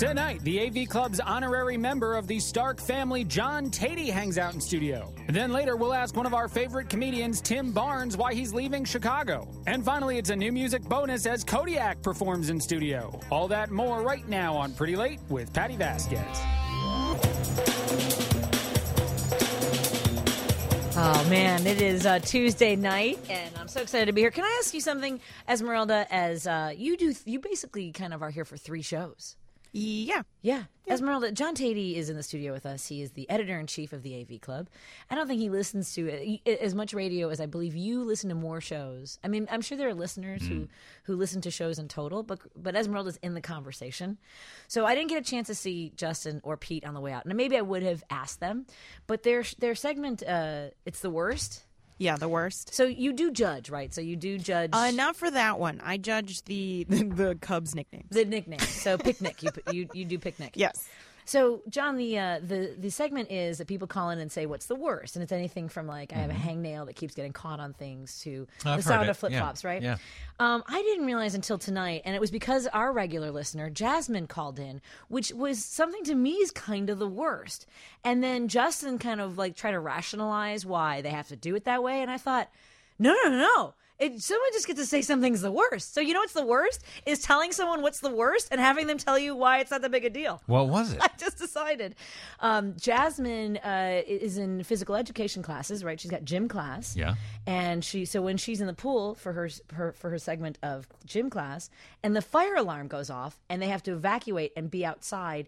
Tonight, the AV Club's honorary member of the Stark family, John Tatey, hangs out in studio. Then later, we'll ask one of our favorite comedians, Tim Barnes, why he's leaving Chicago. And finally, it's a new music bonus as Kodiak performs in studio. All that and more right now on Pretty Late with Patty Vasquez. Oh, man, it is Tuesday night, and I'm so excited to be here. Can I ask you something, Esmeralda, as you basically kind of are here for 3 shows? Yeah. Esmeralda, John Tatey is in the studio with us. He is the editor-in-chief of the AV Club. I don't think he listens to as much radio as I believe you listen to more shows. I mean, I'm sure there are listeners who listen to shows in total, but Esmeralda's in the conversation. So I didn't get a chance to see Justin or Pete on the way out. And maybe I would have asked them, but their segment, It's the Worst. Yeah, the worst. So you do judge, right? So you do judge. Not for that one. I judge the Cubs nicknames. The nickname. So picnic. You do picnic. Yes. So, John, the segment is that people call in and say, what's the worst? And it's anything from, like, I have a hangnail that keeps getting caught on things to the sound of flip-flops, right? Yeah. I didn't realize until tonight, and it was because our regular listener, Jasmine, called in, which was something to me is kind of the worst. And then Justin kind of, like, tried to rationalize why they have to do it that way. And I thought, no. Someone just gets to say something's the worst. So you know what's the worst? Is telling someone what's the worst and having them tell you why it's not that big a deal. What was it? I just decided. Jasmine is in physical education classes, right? She's got gym class. Yeah. And so when she's in the pool for her segment of gym class, and the fire alarm goes off, and they have to evacuate and be outside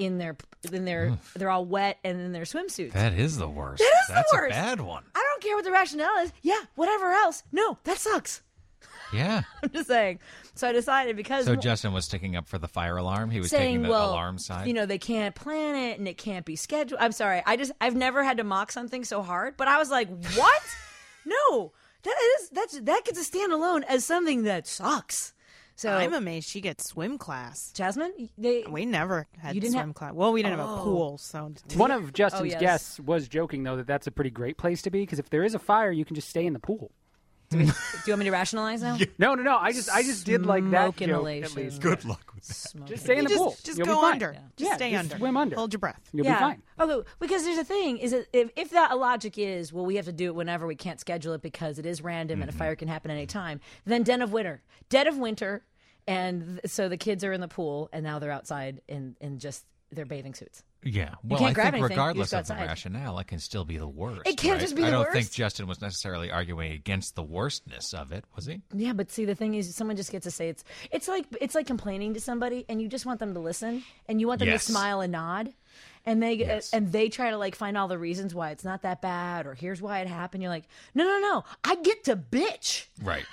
they're all wet and in their swimsuits. That is the worst. That's the worst. That's a bad one. I don't care what the rationale is. Yeah, whatever else. No, that sucks. Yeah. I'm just saying. So I decided because... So Justin was sticking up for the fire alarm? He was saying, taking the alarm side? You know, they can't plan it and it can't be scheduled. I'm sorry. I've never had to mock something so hard, but I was like, what? No. That gets a standalone as something that sucks. So I'm amazed she gets swim class. Jasmine, we never had didn't swim class. Well, we didn't have a pool, so One of Justin's yes. guests was joking, though, that that's a pretty great place to be, because if there is a fire, you can just stay in the pool. Do you want me to rationalize now? No. I just did like that Smoke joke, inhalation. at least. Good luck with that. Smoke Just stay in the pool. just You'll go be fine. under. Yeah. Just stay just under. swim under. Hold your breath. You'll be fine. Okay, because there's a thing is that if that logic is, well, we have to do it whenever, we can't schedule it because it is random and a fire can happen anytime, then dead of winter, and so the kids are in the pool and now they're outside in just their bathing suits. Yeah. Well, can't I grab think anything. You regardless just go of the outside. rationale, it can still be the worst. It can't right? just be the I don't worst. think Justin was necessarily arguing against the worstness of it, was he? Yeah, but see, the thing is, someone just gets to say it's like complaining to somebody, and you just want them to listen, and you want them Yes. to smile and nod, and they Yes. and they try to like find all the reasons why it's not that bad, or here's why it happened. You're like, no, I get to bitch. Right.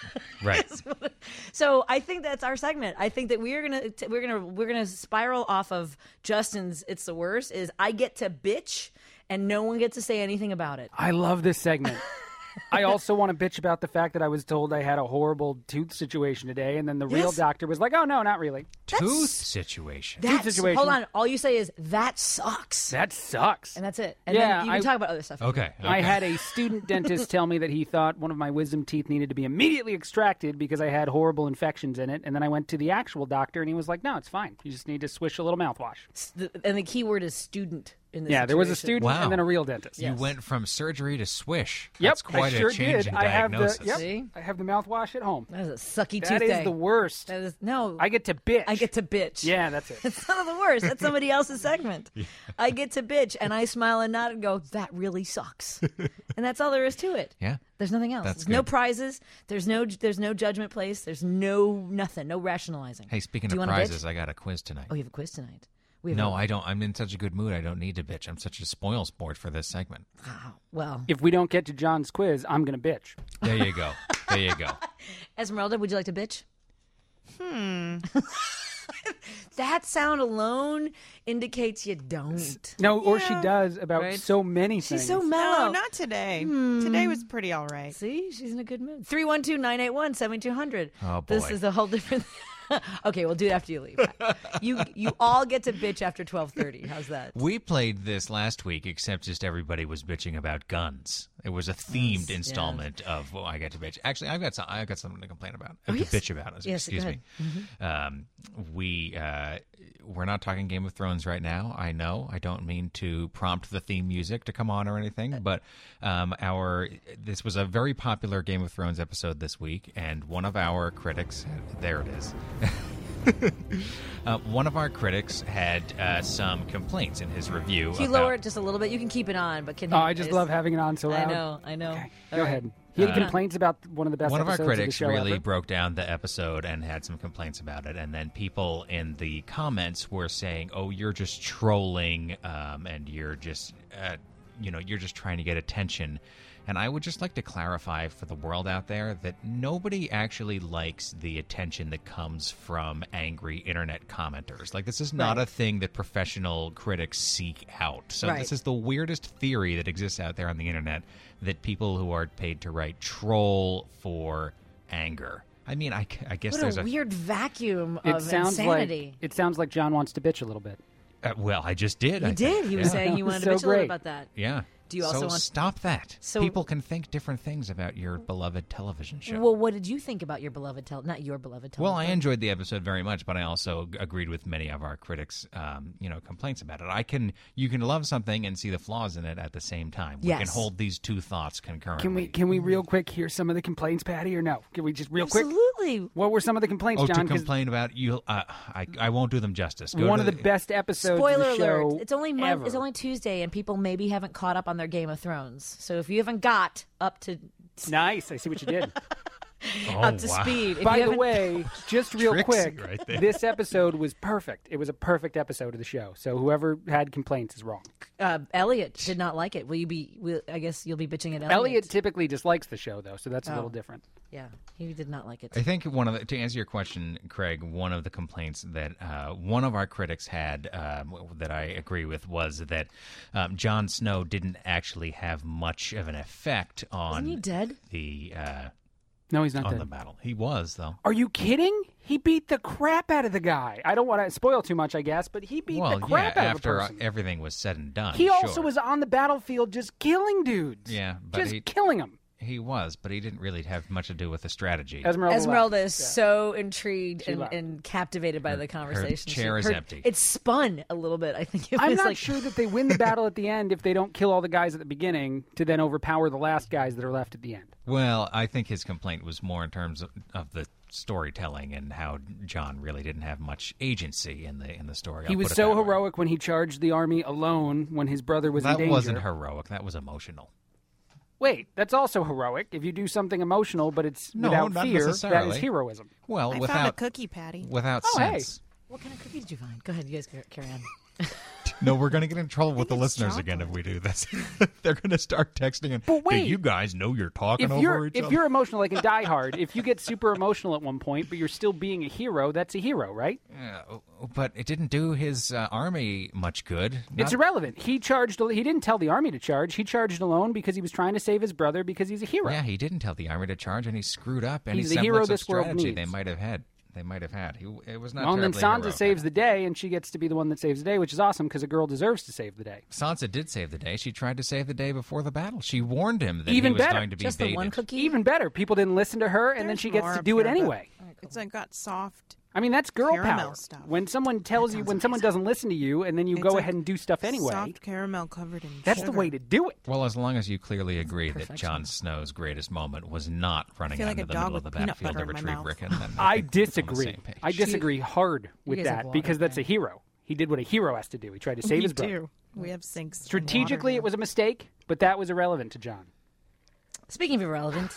So I think that's our segment. I think that we're gonna spiral off of Justin's "It's the Worst." Is I get to bitch, and no one gets to say anything about it. I love this segment. I also want to bitch about the fact that I was told I had a horrible tooth situation today, and then the real Yes. doctor was like, oh, no, not really. Tooth situation. situation. Hold on. All you say is that sucks, That sucks. and that's it. And Yeah, then you can talk about other stuff. Okay. I had a student dentist tell me that he thought one of my wisdom teeth needed to be immediately extracted because I had horrible infections in it. And then I went to the actual doctor, and he was like, no, it's fine. You just need to swish a little mouthwash. And the key word is student in this Yeah, there was a situation. student Wow. and then a real dentist. You went from surgery to swish. Yep, That's quite I sure a change did. in I have diagnosis. See? I have the mouthwash at home. That is a sucky That tooth is day. the worst. That is no. I get to bitch. I get to bitch. Yeah, that's it. It's not the worst. That's somebody else's segment. I get to bitch, and I smile and nod and go, that really sucks. And that's all there is to it. Yeah. There's nothing else. That's There's no good. prizes. There's no judgment place. There's nothing. No rationalizing. Hey, speaking Do you of wanna prizes, bitch? I got a quiz tonight. Oh, you have a quiz tonight. We have No, I don't. I'm in such a good mood. I don't need to bitch. I'm such a spoil sport for this segment. Well, If we don't get to John's quiz, I'm going to bitch. There you go. There you go. Esmeralda, would you like to bitch? That sound alone indicates you don't. No, or she does about Right. so many things. She's so No, mellow. not today. Today was pretty all right. See, she's in a good mood. 312-981-7200. Oh, This boy. is a whole different. Okay, we'll do it after you leave. You all get to bitch after 12:30. How's that? We played this last week, except just everybody was bitching about guns. It was a themed installment of I Get to Bitch. Actually, I've got something to complain about. To bitch about. Yes, excuse me. We're not talking Game of Thrones right now. I know. I don't mean to prompt the theme music to come on or anything, but this was a very popular Game of Thrones episode this week, and one of our critics, there it is. One of our critics had some complaints in his review. If you lower it just a little bit, you can keep it on. But can I just love having it on so loud. I know. Okay, go ahead. He had complaints about one of the best. One of our episodes critics of the show really ever. broke down the episode and had some complaints about it, and then people in the comments were saying, "Oh, you're just trolling, and you're just, you're just trying to get attention." And I would just like to clarify for the world out there that nobody actually likes the attention that comes from angry internet commenters. Like, this is not a thing that professional critics seek out. So this is the weirdest theory that exists out there on the internet, that people who are paid to write troll for anger. I mean, I guess What there's a weird vacuum It of sounds insanity. it sounds like John wants to bitch a little bit. Well, I just did. He did. He was saying he wanted to So bitch a little great. about that. Yeah. Do you also so want- stop that? So- People can think different things about your beloved television show. Well, what did you think about your beloved not your beloved Well, I television? enjoyed the episode very much, but I also agreed with many of our critics, complaints about it. You can love something and see the flaws in it at the same time. We can Yes. hold these two thoughts concurrently. Can we real quick hear some of the complaints, Patty, or no? Can we just real quick? Absolutely. What were some of the complaints, Oh, John? to 'Cause complain about you? I won't do them justice. Go one to of the best episodes Spoiler of the show alert! It's only ever. It's only Tuesday, and people maybe haven't caught up on their Game of Thrones. So if you haven't got up to Nice. I see what you did. up to wow. speed, if By you the haven't- way, just real Trixie quick, right there. this episode was perfect. It was a perfect episode of the show. So whoever had complaints is wrong. Elliot did not like it. Will you be? I guess you'll be bitching at Elliot. Elliot typically dislikes the show, though, so that's a Oh. little different. Yeah, he did not like it. I think to answer your question, Craig, one of the complaints that one of our critics had that I agree with was that Jon Snow didn't actually have much of an effect on Isn't he dead? the No, he's not on dead. the battle. He was, though. Are you kidding? He beat the crap out of the guy. I don't want to spoil too much, I guess, but he beat Well, the crap yeah, out of the after person. everything was said and done. He sure. also was on the battlefield just killing dudes. Yeah, but just killing them. He was, but he didn't really have much to do with the strategy. Esmeralda left. is so intrigued She left. and captivated by the conversation. chair is empty. It spun a little bit. I think it I'm was not like sure that they win the battle at the end if they don't kill all the guys at the beginning to then overpower the last guys that are left at the end. Well, I think his complaint was more in terms of the storytelling and how John really didn't have much agency in the story. He I'll was put it so that way. heroic when he charged the army alone when his brother was in That danger. wasn't heroic. That was emotional. Wait, that's also heroic. If you do something emotional, but it's No, without not fear, that necessarily. is heroism. Well, I found a without cookie, Patty. without Oh, hey. sense. what kind of cookie did you find? Go ahead, you guys carry on. No, we're going to get in trouble with the think it's listeners again if chocolate. we do this. They're going to start texting and, But wait. do you guys know you're talking If over you're each if other? you're emotional, like in Die Hard, if you get super emotional at one point, but you're still being a hero, that's a hero, right? Yeah, but it didn't do his army much good. It's irrelevant. He charged. He didn't tell the army to charge. He charged alone because he was trying to save his brother because he's a hero. Yeah, he didn't tell the army to charge, and he screwed up any He's the hero semblance of this world strategy they needs. might have had. It was not. Well, and then terribly Sansa heroic. saves the day, and she gets to be the one that saves the day, which is awesome because a girl deserves to save the day. Sansa did save the day. She tried to save the day before the battle. She warned him that Even he was better. going to be Just baited. the one cookie. Even better, people didn't listen to her, and then There's she gets more to up do it here, but anyway. It's like got soft. I mean, that's girl Caramel power. stuff. When someone tells you, when someone doesn't listen to you, and then you It's go like ahead and do stuff anyway, Soft caramel covered in that's sugar. the way to do it. Well, as long as you clearly agree that Perfection. Jon Snow's greatest moment was not running feel out like into a the dog middle of the with peanut battlefield to butter in my retrieve mouth. Rickon, then I think we're on the disagree. same page. I disagree hard with guys have that water because that's there. a hero. He did what a hero has to do. He tried to save We his brother. do. We have sinks. and Strategically, water it was a mistake, but that was irrelevant to John. Speaking of irrelevant,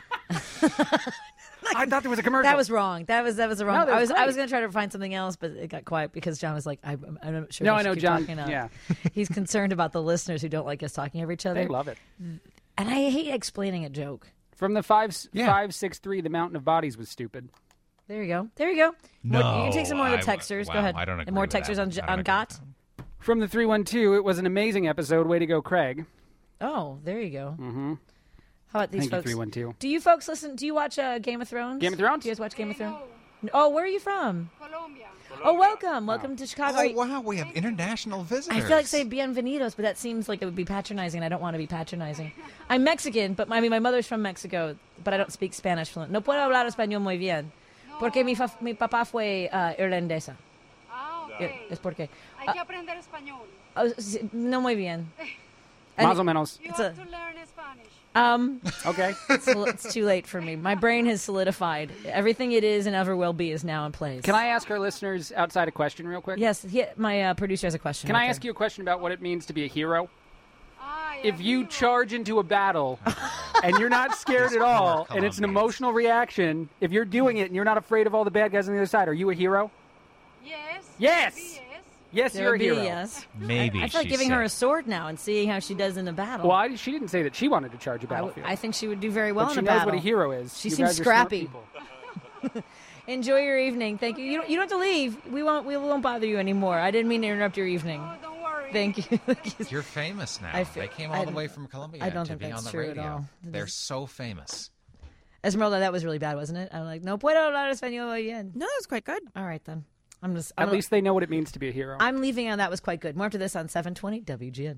I thought there was a commercial. that was wrong. That was a wrong. No, that was I was great. going to try to find something else, but it got quiet because John was like, I'm not sure. No, we I should know, keep John. talking now. Yeah. He's concerned about the listeners who don't like us talking over each other. They love it. And I hate explaining a joke. From the 563, the mountain of bodies was stupid. There you go. There you go. No, you can take some more of the I- texters. wow, Go ahead. I don't And agree more with that texters one. I don't on agree GOT. with that one. From the 312, it was an amazing episode. Way to go, Craig. Oh, there you go. Mm-hmm. How about these Thank you, folks? 312. Do you folks listen? Do you watch Game of Thrones? Game of Thrones? Do you guys watch Game of Thrones? Oh, where are you from? Colombia. Oh, welcome to Chicago. Oh, wow, we have international visitors. I feel like saying bienvenidos, but that seems like it would be patronizing. I don't want to be patronizing. I'm Mexican, but my mother's from Mexico, but I don't speak Spanish fluent. No puedo hablar español muy bien, porque mi papá fue irlandesa. Ah, ok. Es porque Hay que aprender español. no muy bien. Más o menos. You have to learn Spanish. Okay. It's too late for me. My brain has solidified. Everything it is and ever will be is now in place. Can I ask our listeners outside a question real quick? Yes, my producer has a question. Can I ask you a question about what it means to be a hero? Ah, If you charge into a battle and you're not scared at all, and it's an emotional reaction, if you're doing it and you're not afraid of all the bad guys on the other side, are you a hero? Yes. Yes. Yes. Yes, There you're a would be, hero. yes. Maybe I feel like she giving her said. a sword now and seeing how she does in a battle. Well, she didn't say that she wanted to charge a battlefield. I think she would do very well but she in a knows battle. what a hero is. She You seems guys are smart scrappy. people. Enjoy your evening. Thank you. You don't have to leave. We won't bother you anymore. I didn't mean to interrupt your evening. Oh, don't worry. Thank you. You're famous now. I feel- They came all the way from Colombia I don't to think be that's on the true at radio. all. They're so famous. Esmeralda, that was really bad, wasn't it? I'm like, no puedo hablar español muy bien. No, that was quite good. All right, then. At least they know what it means to be a hero. I'm leaving on that was quite good. More after this on 720 WGN.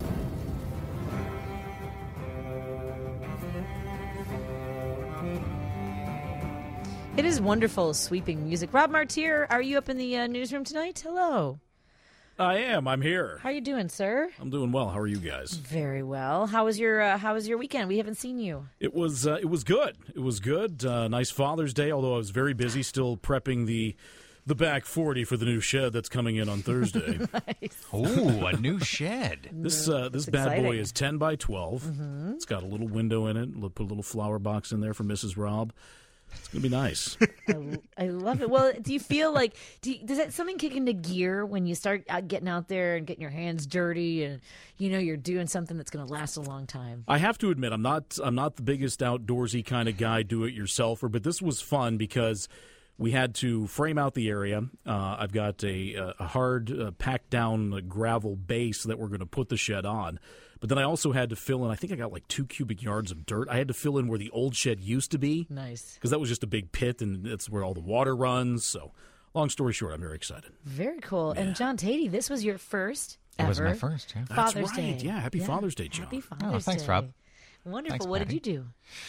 It is wonderful sweeping music. Rob Martier, are you up in the newsroom tonight? Hello. I am. I'm here. How are you doing, sir? I'm doing well. How are you guys? Very well. How was your weekend? We haven't seen you. It was good. It was good. Nice Father's Day. Although I was very busy, still prepping the back 40 for the new shed that's coming in on Thursday. Ooh, a new shed. This bad exciting. boy is 10 by 12. It's got a little window in it. Put a little flower box in there for Mrs. Rob. It's gonna be nice. I love it. Well, do you feel like does that something kick into gear when you start getting out there and getting your hands dirty and you're doing something that's going to last a long time? I have to admit, I'm not the biggest outdoorsy kind of guy, do-it-yourselfer, but this was fun because we had to frame out the area. I've got a hard packed down gravel base that we're going to put the shed on. But then I also had to fill in, I think I got like 2 cubic yards of dirt. I had to fill in where the old shed used to be. Nice. Because that was just a big pit, and it's where all the water runs. So long story short, I'm very excited. Very cool. And John Tatey, this was your first ever It was my first, yeah. That's Father's right. Day. Yeah, happy Father's Day, John. Happy Father's thanks, Day. Rob. Wonderful. Thanks, What did Patty. you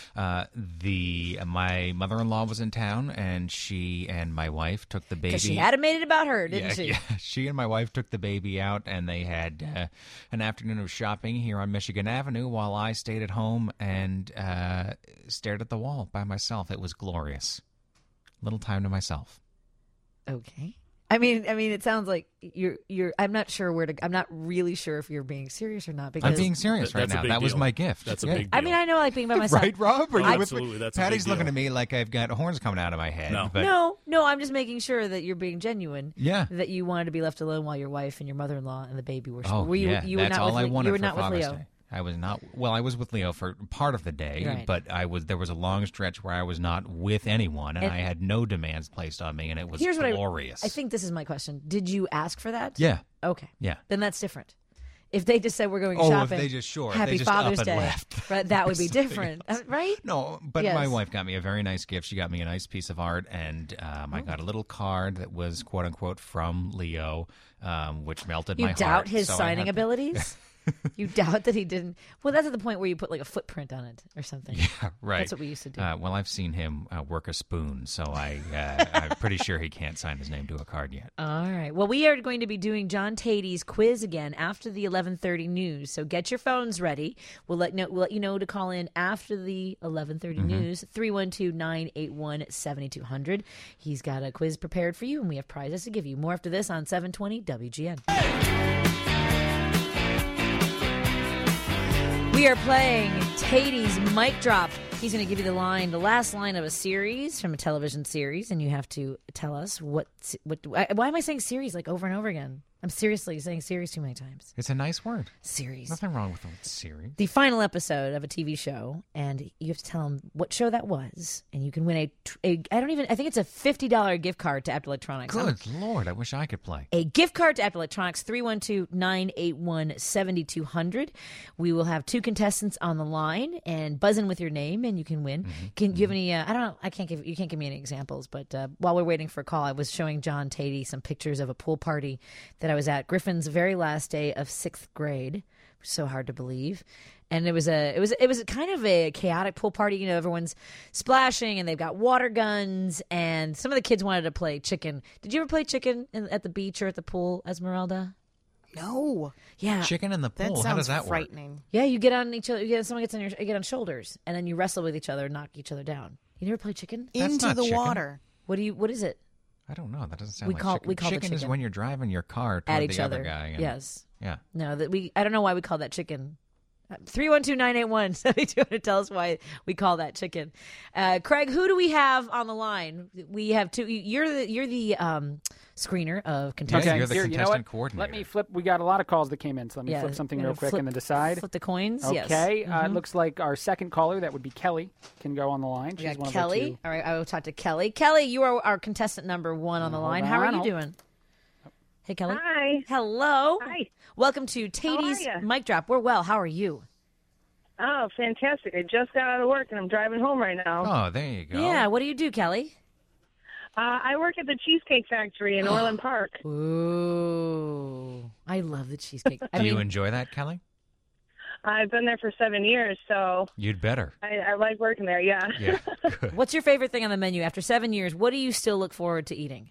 do? My mother-in-law was in town, and she and my wife took the baby. Because she had it made it about her, didn't she? Yeah, she and my wife took the baby out, and they had an afternoon of shopping here on Michigan Avenue while I stayed at home and stared at the wall by myself. It was glorious. Little time to myself. Okay. I mean, it sounds like you're. I'm not sure where to. I'm not really sure if you're being serious or not. Because I'm being serious right That's a now. big That was deal. my gift. That's a Yeah. big deal. I mean, I know like being by myself. Right, Rob? Are you with Absolutely, me? that's a big Patty's looking deal. at me like I've got horns coming out of my head. No. But No, I'm just making sure that you're being genuine. Yeah. That you wanted to be left alone while your wife and your mother-in-law and the baby were. Oh, were you, yeah. you were That's not all with I Le- wanted You were for not with Father's Leo. Day. I was not. Well, I was with Leo for part of the day, Right. but there was a long stretch where I was not with anyone, and I had no demands placed on me, and it was Here's what glorious. I think this is my question. Did you ask for that? Yeah. Okay. Yeah. Then that's different. If they just said we're going Oh, if shopping, they just- sure, if Happy they just up Father's and Day, left. right? That would be Something different, else. right? No, but Yes. my wife got me a very nice gift. She got me a nice piece of art, and I got a little card that was "quote unquote" from Leo, which melted You my heart. doubt his So I signing had to- abilities? You doubt that he didn't? Well, that's at the point where you put like a footprint on it or something. Yeah, right. That's what we used to do. Well, I've seen him work a spoon, so I'm pretty sure he can't sign his name to a card yet. All right. Well, we are going to be doing John Tatey's quiz again after the 11:30 news. So get your phones ready. We'll let you know to call in after the 11:30 news. 312-981-7200. He's got a quiz prepared for you, and we have prizes to give you. More after this on 720 WGN. We are playing Tatey's Mic Drop. He's going to give you the last line of a series from a television series, and you have to tell us what. Why am I saying series like over and over again? I'm seriously saying series too many times. It's a nice word. Series. Nothing wrong with the word series. The final episode of a TV show, and you have to tell them what show that was, and you can win I think it's a $50 gift card to Apt Electronics. Good Lord, I wish I could play. A gift card to Apt Electronics, 312-981-7200. We will have 2 contestants on the line, and buzz in with your name in, you can win. Can you have any? I don't know. You can't give me any examples. But while we're waiting for a call, I was showing John Tatey some pictures of a pool party that I was at Griffin's very last day of 6th grade. So hard to believe. And it was kind of a chaotic pool party. You know, everyone's splashing and they've got water guns, and some of the kids wanted to play chicken. Did you ever play chicken at the beach or at the pool, Esmeralda? No. Yeah. Chicken in the That pool. sounds How does that work? frightening. Yeah, you get on each other. Someone gets on you get on shoulders, and then you wrestle with each other and knock each other down. You never play chicken? That's Into not the chicken. water. What is it? I don't know. That doesn't sound We like call- chicken. we call the chicken is chicken. when you're driving your car At toward each the other. other guy. And, Yes. Yeah. No, I don't know why we call that chicken. 312-981-7200. Tell us why we call that chicken. Craig, who do we have on the line? We have two. You're the screener of contestants. you're the Here, you know contestant what? coordinator. Let me flip. We got a lot of calls that came in, so let me Yeah, flip something we're real gonna quick flip- and then decide. Flip the coins. Yes. Okay. It looks like our second caller, that would be Kelly, can go on the line. We She's got one Kelly. of our two. All right, I will talk to Kelly. Kelly, you are our contestant number 1 on the line. How are on, you hold- doing? Hey, Kelly. Hi. Hello. Hi. Welcome to Tatey's ya? Mic Drop. We're well. How are you? Oh, fantastic. I just got out of work and I'm driving home right now. Oh, there you go. Yeah. What do you do, Kelly? I work at the Cheesecake Factory in Orland Park. Ooh, I love the cheesecake. Do you enjoy that, Kelly? I've been there for 7 years, so You'd better. I like working there, yeah. Yeah. Good. What's your favorite thing on the menu after 7 years? What do you still look forward to eating?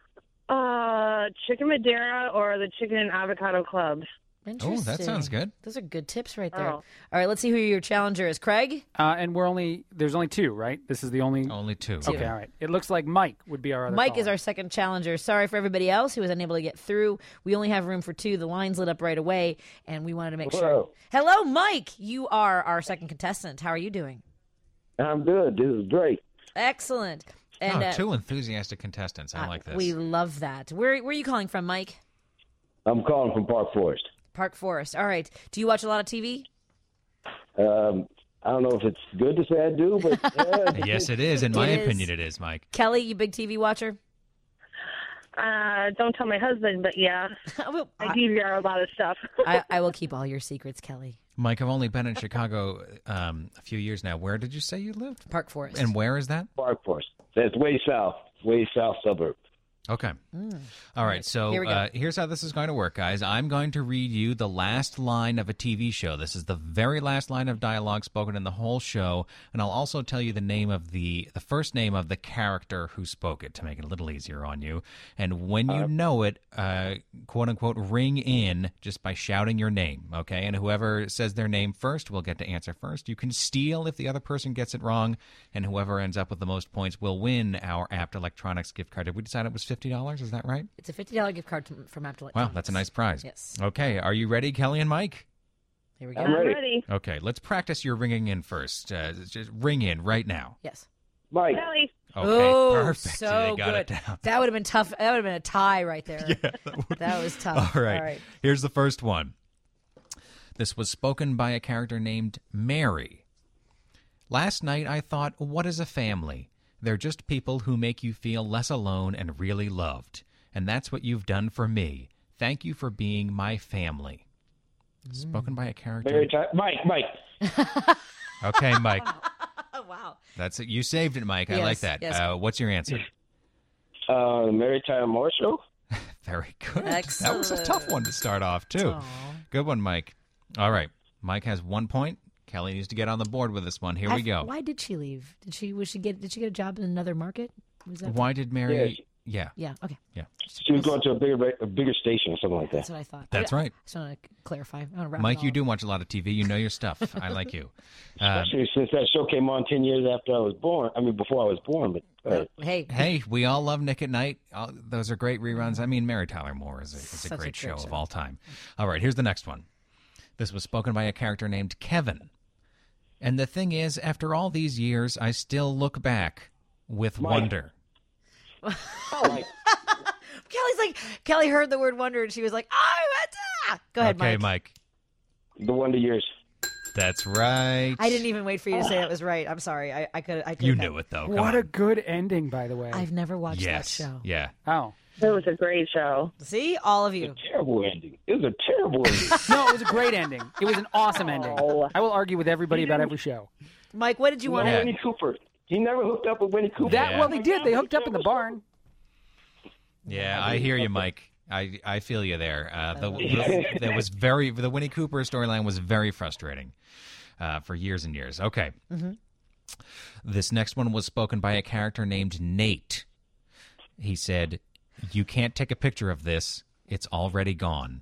Chicken Madeira or the chicken and avocado club. Oh, Interesting. that sounds good. Those are good tips right there. Oh. All right, let's see who your challenger is. Craig? And there's only two, right? This is the only. Only 2. Okay, all right. It looks like Mike would be our other Mike caller. is our second challenger. Sorry for everybody else who was unable to get through. We only have room for 2. The lines lit up right away, and we wanted to make sure. Hello, Mike. You are our second contestant. How are you doing? I'm good. This is great. Excellent. And 2 enthusiastic contestants. I like this. We love that. Where are you calling from, Mike? I'm calling from Park Forest. Park Forest. All right. Do you watch a lot of TV? I don't know if it's good to say I do, but Yes, it is. In my It is. opinion, it is, Mike. Kelly, you big TV watcher? Don't tell my husband, but yeah, Well, I DVR a lot of stuff. I will keep all your secrets, Kelly. Mike, I've only been in Chicago a few years now. Where did you say you lived? Park Forest. And where is that? Park Forest. That's way south suburb. Okay. All right. So Here we go. here's how this is going to work, guys. I'm going to read you the last line of a TV show. This is the very last line of dialogue spoken in the whole show, and I'll also tell you the name of the first name of the character who spoke it to make it a little easier on you. And when you know it, quote unquote, ring in just by shouting your name. Okay. And whoever says their name first will get to answer first. You can steal if the other person gets it wrong, and whoever ends up with the most points will win our Apt Electronics gift card. Did we decide it was $50? Is that right? It's a $50 gift card from Apt Wow, Electronics. that's a nice prize. Yes. Okay, are you ready, Kelly and Mike? Here we go. I'm I'm ready. ready. Okay, let's practice your ringing in first. Just ring in right now. Yes. Mike, Kelly. Okay, Oh, perfect. so they got good. it down. That would have been tough. That would have been a tie right there. Yeah, That was tough. All right. Here's the first one. This was spoken by a character named Mary. Last night I thought, what is a family? They're just people who make you feel less alone and really loved. And that's what you've done for me. Thank you for being my family. Spoken by a character. Mike. Okay, Mike. Oh, wow. That's it. You saved it, Mike. I Yes, like that. yes. What's your answer? Mary Tyler Moore Show. Very good. Excellent. That was a tough one to start off, too. Aw. Good one, Mike. All right. Mike has 1 point. Kelly needs to get on the board with this one. Here we go. Why did she leave? Did she get a job in another market? Was that Why did Mary... Yeah. Yeah, okay. Yeah. She was going to a bigger station or something like that. That's what I thought. That's right. Just want to clarify. I wanna wrap it Mike, all you up. do watch a lot of TV. You know your stuff. I like you. Especially since that show came on 10 years after I was born. I mean, before I was born. But Hey. Hey, we all love Nick at Night. Those are great reruns. I mean, Mary Tyler Moore is a Such a great great show show. of all time. All right, here's the next one. This was spoken by a character named Kevin. And the thing is, after all these years, I still look back with wonder. Kelly heard the word wonder and she was like, Go ahead, Okay, Mike. Mike. the Wonder Years. That's right. I didn't even wait for you to say it was right. I'm sorry. I could. You knew it, though. Come What on. a good ending, by the way. I've never watched Yes. that show. Yeah. Oh. It was a great show. See, all of you. Terrible ending. It was a terrible ending. No, it was a great ending. It was an awesome ending. Oh. I will argue with everybody about every show. Mike, what did you want? No, Yeah. Winnie Cooper. He never hooked up with Winnie Cooper. Well, they did. They hooked up in the barn. Yeah, I hear you, Mike. I feel you there. The Winnie Cooper storyline was very frustrating for years and years. Okay. Mm-hmm. This next one was spoken by a character named Nate. He said, "You can't take a picture of this. It's already gone."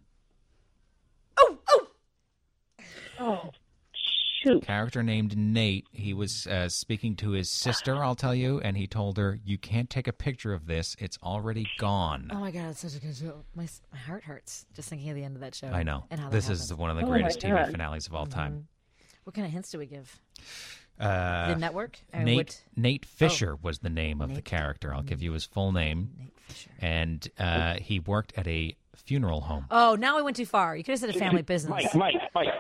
Oh, shoot. Character named Nate. He was speaking to his sister, I'll tell you, and he told her, "You can't take a picture of this. It's already gone." Oh my God, it's such a good show. My heart hurts just thinking of the end of that show. I know. And how This that is happened. one of the Oh, greatest my TV God. finales of all time. What kind of hints do we give? The network? Or Nate what- Nate Fisher was the name of the Nate- character. I'll give you his full name. Nate Fisher. And he worked at a funeral home. Oh, now we went too far. You could have said a family business. Mike.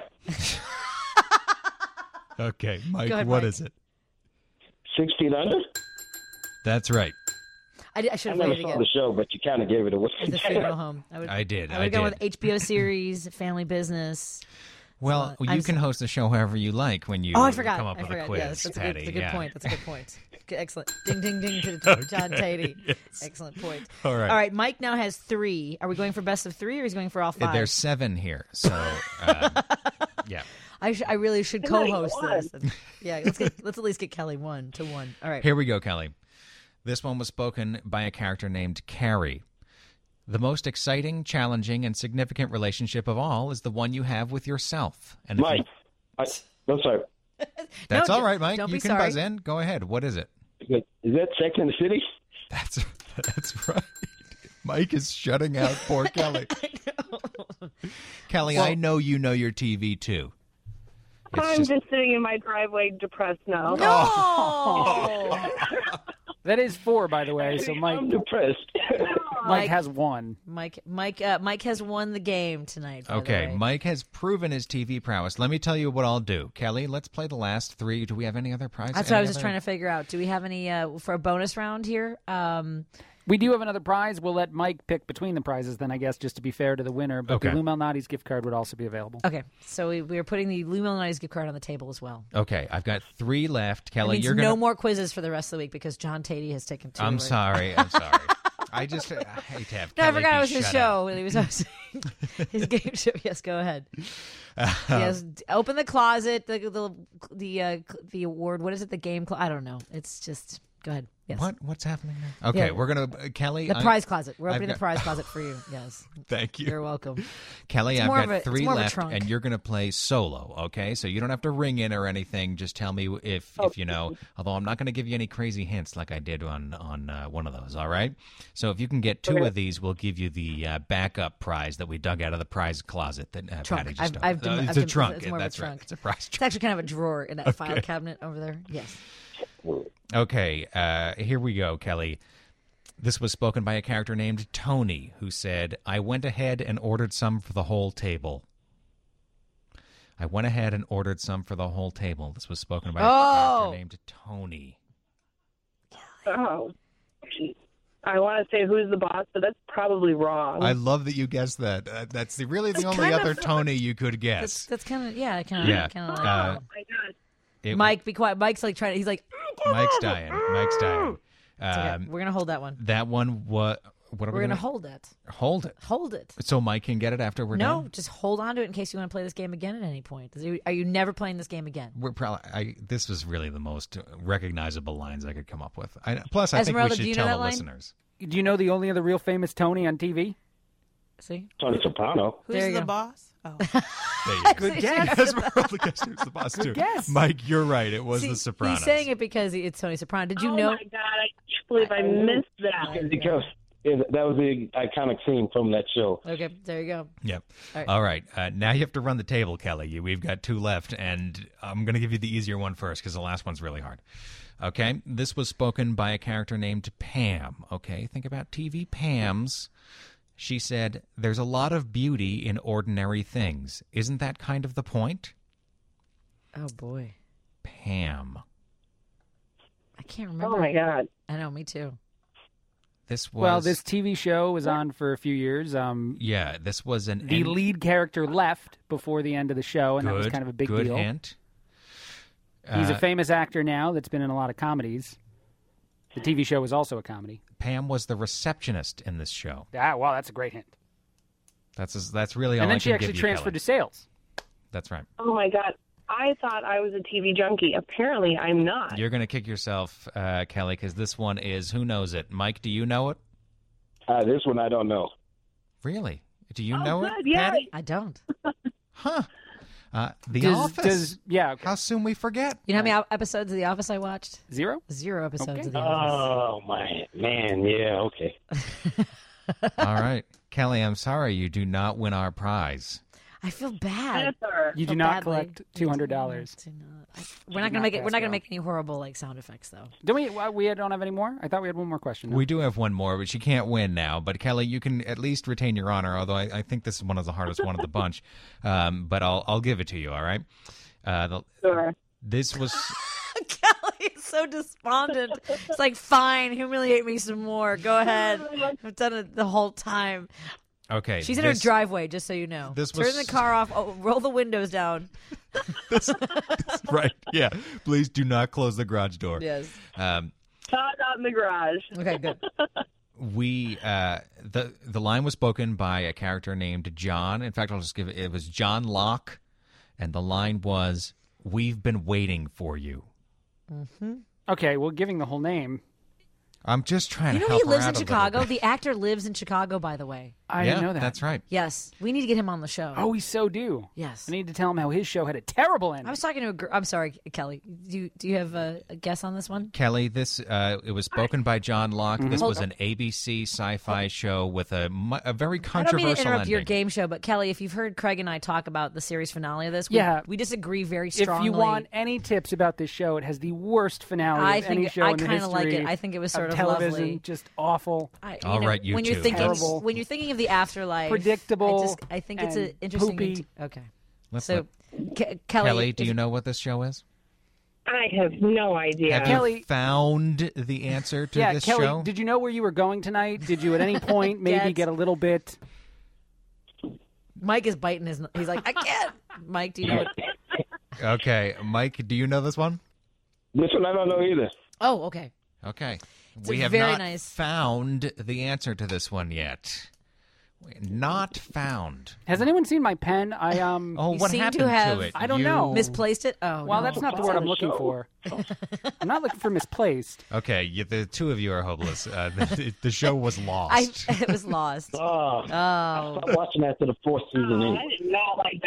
Okay, Mike, Go ahead, what Mike. is it? 6 Feet Under? That's right. I should I have never waited saw again. the show, but you kind of gave it away. The funeral home. I did. I would have gone with HBO series, family business. Well, So, you I'm can so- host the show however you like when you Oh, I forgot. come up I with forgot. a quiz, Yes, that's Patty. a good yeah. point. That's a good point. Good, excellent. Ding, ding, ding to John Tatey. Excellent point. All right. All right. Mike now has 3. Are we going for best of 3 or is he going for all 5? There's 7 here, so yeah. I really should Good night, co-host one. this. Yeah, let's at least get Kelly 1 to 1. All right. Here we go, Kelly. This one was spoken by a character named Carrie. The most exciting, challenging, and significant relationship of all is the one you have with yourself. And if Mike. you- I'm sorry. That's No, all right, Mike. don't You be can sorry. buzz in. Go ahead. What is it? Is that Sex in the City? That's right. Mike is shutting out poor Kelly. Kelly, I know you know your TV too. It's I'm just sitting in my driveway depressed now. No. That is 4, by the way. So I'm Mike depressed. has 1. Mike has won the game tonight. by the Okay, way. Mike has proven his TV prowess. Let me tell you what I'll do. Kelly, let's play the last 3. Do we have any other prizes? That's what I was just trying to figure out. Do we have any for a bonus round here? We do have another prize. We'll let Mike pick between the prizes then, I guess, just to be fair to the winner. But Okay. the Lou Malnati's gift card would also be available. Okay, so we are putting the Lou Malnati's gift card on the table as well. Okay, I've got 3 left. That Kelly, means you're no going to... more quizzes for the rest of the week because John Tatey has taken 2. I'm right? sorry. I hate to have No, I Kelly forgot be it was his shut show. out. He was hosting his game show. Yes, go ahead. Yes, open the closet. The award. What is it? The game. I don't know. It's just. Go ahead. Yes. What's happening now? Okay, Yeah. we're going to... Kelly... The prize closet. We're I've opening the got- prize closet for you. Yes. Thank you. You're welcome. Kelly, It's I've more got of a- it's 3 more of a left, trunk. and you're going to play solo, okay? So you don't have to ring in or anything. Just tell me if you know. Although I'm not going to give you any crazy hints like I did on one of those, all right? So if you can get 2 of these, we'll give you the backup prize that we dug out of the prize closet that Trunk. Patty just I've opened. done- It's I've a done- trunk. it's more of a That's right. trunk. It's a prize It's trunk. actually kind of a drawer in that file cabinet over there. Yes. Okay, here we go, Kelly. This was spoken by a character named Tony, who said, I went ahead and ordered some for the whole table. I went ahead and ordered some for the whole table. This was spoken by a character named Tony. Oh. I want to say who's the boss, but that's probably wrong. I love that you guessed that. That's really the only kind other of- Tony you could guess. That's kind of kind of Yeah. kind of. oh, my God. Mike, be quiet. Mike's like trying. He's like. Mike's dying. Mike's dying. It's okay. We're gonna hold that one. That one, what are we We're gonna gonna hold it. hold it? Hold it. So Mike can get it after we're No, done? just hold on to it in case you want to play this game again at any point. Are you never playing this game again? We're probably. This was really the most recognizable lines I could come up with. Plus, I Esmeralda, think do we you should know tell that the line? listeners. Do you know the only other real famous Tony on TV? See? Tony Soprano. Who's There you the go. boss? Oh. There you go. Good guess. Esmeralda guessed who's the boss too. guess. Mike, you're right. It was See, the Sopranos. He's saying it because it's Tony Soprano. Did you Oh, know? my God. I can't believe I missed that. Because that was the iconic scene from that show. Okay, there you go. Yep. All right. All right. Now you have to run the table, Kelly. We've got 2 left, and I'm going to give you the easier one first because the last one's really hard. Okay. This was spoken by a character named Pam. Okay. Think about TV Pams. She said, "There's a lot of beauty in ordinary things. Isn't that kind of the point?" Oh boy, Pam. I can't remember. Oh, my God. I know, me too. This was. Well, this TV show was on for a few years. Yeah, this was an. The lead character left before the end of the show, and that was kind of a big good deal. hint. He's a famous actor now that's been in a lot of comedies. The TV show was also a comedy. Pam was the receptionist in this show. Wow, that's a great hint. That's really all And I then can she actually give you, transferred Kelly. to sales. That's right. Oh, my God. I thought I was a TV junkie. Apparently, I'm not. You're going to kick yourself, Kelly, because this one is Who Knows It? Mike, do you know it? This one I don't know. Really? Do you know it, good, yeah. Patty? I don't. Huh. The Office. Yeah. How soon we forget. You know how many episodes of The Office I watched? 0? 0 episodes Okay. of The Office. Oh, my man. Yeah, okay. All right. Kelly, I'm sorry you do not win our prize. I feel bad. Answer. You do Feel not badly. collect $200. We're not gonna make it. We're not gonna make any horrible sound effects though. Do we don't have any more? I thought we had one more question. No? We do have one more, but she can't win now. But Kelly, you can at least retain your honor, although I think this is one of the hardest one of the bunch. But I'll give it to you, all right? Sure. This was... Kelly is so despondent. It's like, fine, humiliate me some more. Go ahead. I've done it the whole time. Okay. She's in her driveway, just so you know. this Turn was- the car off. Oh, roll the windows down. Right, yeah. Please do not close the garage door. Yes. Not in the garage. Okay, good. We the line was spoken by a character named John. In fact, I'll just give it was John Locke, and the line was, "We've been waiting for you." Okay, well, giving the whole name. I'm just trying You to know help he her lives out in a little Chicago? bit. The actor lives in Chicago, by the way. I yeah, didn't know that. That's right. Yes. We need to get him on the show. Oh, we so do. Yes. I need to tell him how his show had a terrible ending. I was talking to a girl. I'm sorry, Kelly. Do you have a guess on this one? Kelly, this it was spoken by John Locke. This was an ABC sci-fi show with a very I don't controversial mean to interrupt ending. your game show, but Kelly, if you've heard Craig and I talk about the series finale of this, we disagree very strongly. If you want any tips about this show, it has the worst finale I of any think show I in the kind of like history it. I think it was sort of television. lovely. Just awful. All right, you when two. you're thinking Terrible. when you're thinking of the afterlife, Predictable I think it's an and interesting. poopy. Okay, Let's so let- Kelly, Kelly, do you know what this show is? I have no idea. Have Kelly- you found the answer to Yeah, this Kelly, show? did you know where you were going tonight? Did you at any point maybe get a little bit... Mike is biting his. He's like, I can't. Mike, do you know? Okay, Mike, do you know this one? This one I don't know either. Oh, okay. Okay. It's We have very not nice. found the answer to this one yet. Not found. Has anyone seen my pen? I Oh, You what seem to happened have- it? I don't You- know. Misplaced it. Oh, Well, no. that's not the word I'm looking for. I'm not looking for misplaced. Okay, the two of you are hopeless. The show was lost. It was lost. Oh, Oh, I'm watching after the fourth season. I did not like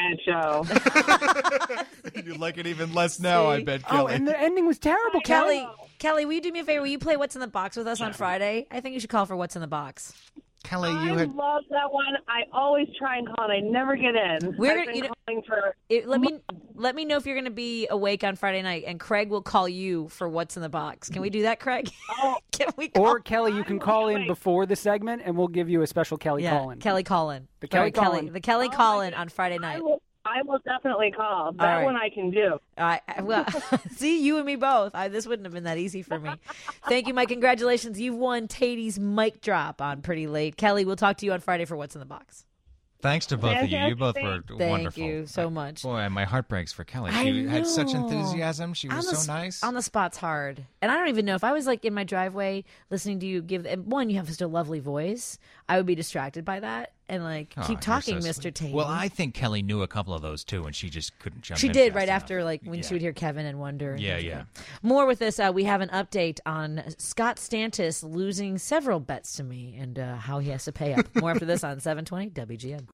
that show. You like it even less now, I bet, Oh, and the ending was terrible, Kelly. Kelly, will you do me a favor? Will you play What's in the Box with us on Friday? I think you should call for What's in the Box. Kelly, I you had... love that one. I always try and call, and I never get in. We're I've gonna- been calling for. Let me know if you're going to be awake on Friday night, and Craig will call you for What's in the Box. Can we do that, Craig? Can we? Call? Or Kelly, you can call in before the segment, and we'll give you a special Kelly call-in. Kelly Collin. The Kelly Collin. The Kelly Collin on Friday night. I will definitely call. That right. one I can do. Well, see, you and me both. This wouldn't have been that easy for me. Thank you, Mike. Congratulations. You've won Tatey's mic drop on Pretty Late. Kelly, we'll talk to you on Friday for What's in the Box. Thanks to both of you. You both were Thank wonderful. you so much. Boy, my heart breaks for Kelly. I She had such know. enthusiasm. She was so nice. On the spot's hard. And I don't even know if I was like in my driveway listening to you give. And one, you have such a lovely voice. I would be distracted by that and like Oh, keep you're talking, so Mr. sweet. Tatey. Well, I think Kelly knew a couple of those too, and she just couldn't jump She in did fast right enough. after, like when Yeah. she would hear Kevin and Wonder. And Yeah, things yeah. like that. More with this. We have an update on Scott Stantis losing several bets to me and how he has to pay up. More after this on 720 WGN.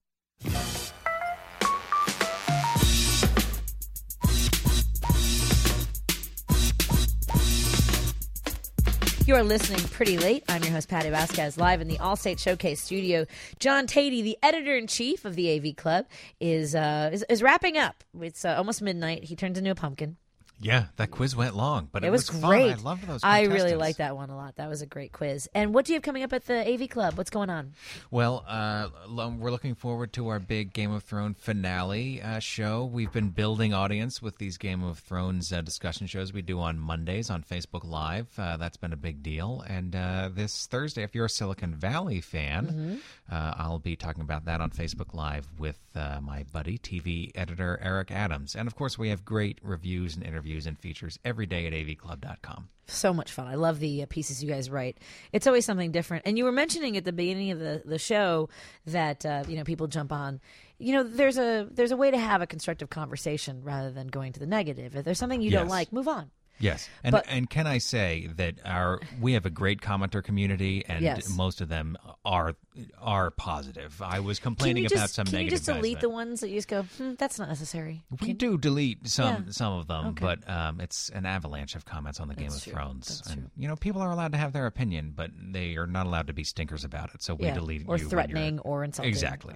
You are listening Pretty Late. I'm your host, Patty Vasquez, live in the Allstate Showcase studio. John Tatey, the editor-in-chief of the AV Club, is wrapping up. It's almost midnight. He turns into a pumpkin. Yeah, that quiz went long, but it was fun. great. I loved those I really contestants. liked that one a lot. That was a great quiz. And what do you have coming up at the AV Club? What's going on? Well, we're looking forward to our big Game of Thrones finale show. We've been building audience with these Game of Thrones discussion shows we do on Mondays on Facebook Live. That's been a big deal. And this Thursday, if you're a Silicon Valley fan, I'll be talking about that on Facebook Live with my buddy, TV editor Eric Adams. And, of course, we have great reviews and interviews reviews and features every day at avclub.com. So much fun. I love the pieces you guys write. It's always something different. And you were mentioning at the beginning of the show that people jump on. There's a way to have a constructive conversation rather than going to the negative. If there's something you don't like, move on. Yes, and can I say that we have a great commenter community, and most of them are positive. I was complaining about some negative. Can you just delete guys, the ones that you just go, that's not necessary? We do delete some of them, but it's an avalanche of comments on the Game of Thrones. That's and true. People are allowed to have their opinion, but they are not allowed to be stinkers about it. So we delete or you threatening or insulting. Exactly.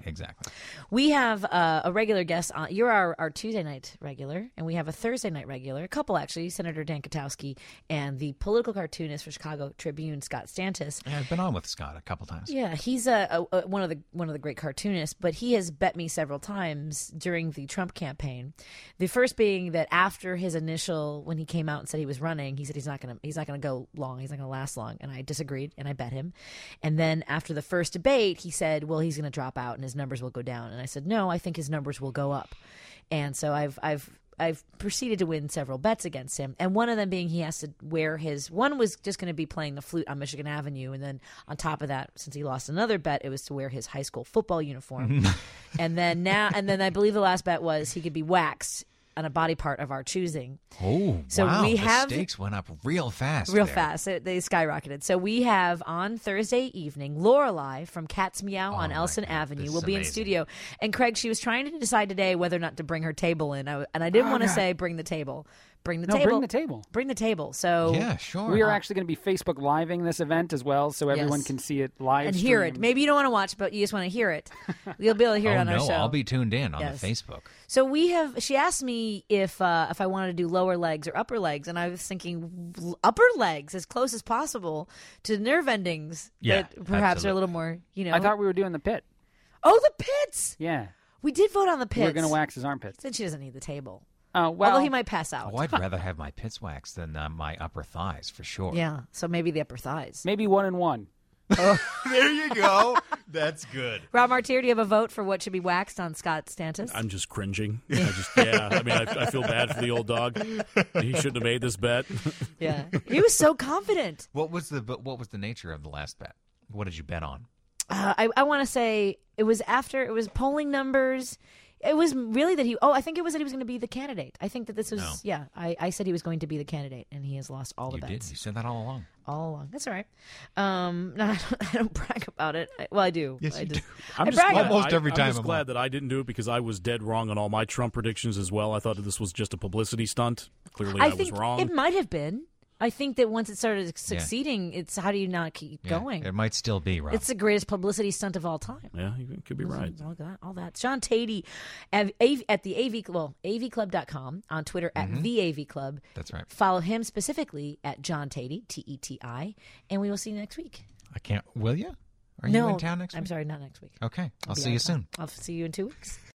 We have a regular guest on. You're our Tuesday night regular, and we have a Thursday night regular. A couple actually, Senator Dan Katowski and the political cartoonist for Chicago Tribune, Scott Stantis. Yeah, I've been on with Scott a couple times. Yeah, he's one of the great cartoonists, but he has bet me several times during the Trump campaign. The first being that after his initial, when he came out and said he was running, he said he's not gonna go long, he's not gonna last long, and I disagreed and I bet him. And then after the first debate, he said, well, he's gonna drop out and his numbers will go down, and I said, no, I think his numbers will go up. And so I've proceeded to win several bets against him, and one of them being he has to wear one was just going to be playing the flute on Michigan Avenue, and then on top of that, since he lost another bet, it was to wear his high school football uniform. and then I believe the last bet was he could be waxed on a body part of our choosing. Oh, so wow. The stakes went up real fast. Fast. They skyrocketed. So we have on Thursday evening, Lorelei from Cat's Meow on Elson Avenue will be in studio. And Craig, she was trying to decide today whether or not to bring her table in. And I didn't want to say bring the table. Bring the table. So yeah, sure. We are actually going to be Facebook Living this event as well, so everyone can see it live and hear it. Maybe you don't want to watch, but you just want to hear it. You'll be able to hear it on our show. I'll be tuned in on the Facebook. So she asked me if I wanted to do lower legs or upper legs, and I was thinking upper legs as close as possible to nerve endings that perhaps are a little more, I thought we were doing the pit. Oh, the pits! Yeah. We did vote on the pits. We're going to wax his armpits. Then she doesn't need the table. Oh, well. Although he might pass out. Oh, I'd rather have my pits waxed than my upper thighs, for sure. Yeah, so maybe the upper thighs. Maybe 1 and 1. Oh. There you go. That's good. Rob Martier, do you have a vote for what should be waxed on Scott Stantis? I'm just cringing. I feel bad for the old dog. He shouldn't have made this bet. Yeah, he was so confident. What was the nature of the last bet? What did you bet on? I want to say it was polling numbers. It was really that I think it was that he was going to be the candidate. I think that this was, I said he was going to be the candidate, and he has lost all the bets. You did. You said that all along. All along. That's all right. No, I don't brag about it. I do. Yes, you do. I'm I'm glad that I didn't do it because I was dead wrong on all my Trump predictions as well. I thought that this was just a publicity stunt. Clearly, I was wrong. It might have been. I think that once it started succeeding, it's how do you not keep going? It might still be, Rob. It's the greatest publicity stunt of all time. Yeah, you could be right. All that. Sean Tatey at the avclub.com, on Twitter at the AV Club. That's right. Follow him specifically at John Tatey, Teti, and we will see you next week. Will you? Are you in town next week? I'm sorry, not next week. Okay. I'll see you soon. I'll see you in 2 weeks.